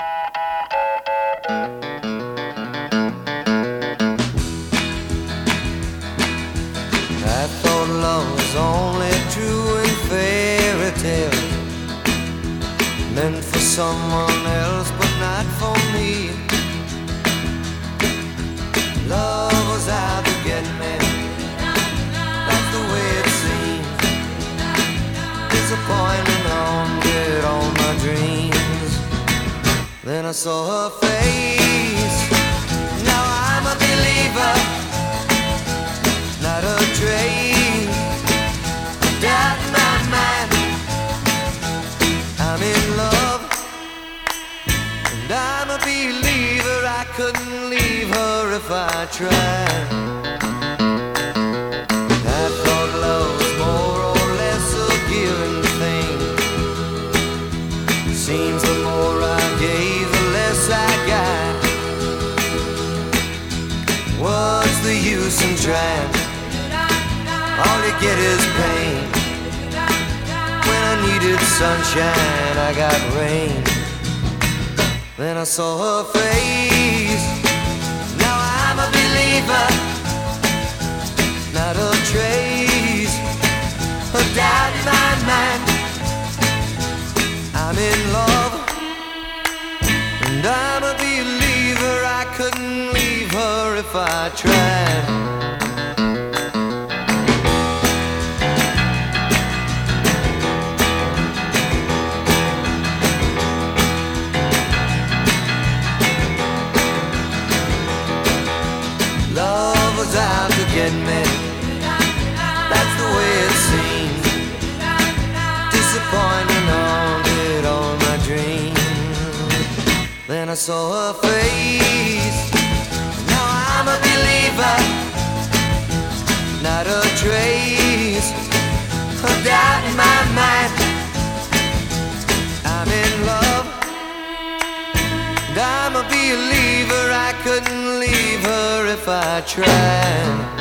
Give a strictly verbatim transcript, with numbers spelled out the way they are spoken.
I thought love was only true in fairy tales, meant for someone else but not for me. Love was out to get me, that's the way it seems. Disappointment haunted all my dreams. Then I saw her face, now I'm a believer, not a trace. Doubt my mind, I'm in love, and I'm a believer. I couldn't leave her if I tried. I thought love was more or less a given thing. Seems the more I gave, the less I got. What's the use in trying? All you get is pain. When I needed sunshine, I got rain. Then I saw her face, now I'm a believer, not a trace of doubt in my mind. I'm in love, and I'm a believer. I couldn't leave her if I tried. Love was out to get me, that's the way it seems. Disappointment haunted all my dreams. Then I saw her face, now I'm a believer, not a trace of doubt in my mind. I'm in love, and I'm a believer. I couldn't leave her if I tried.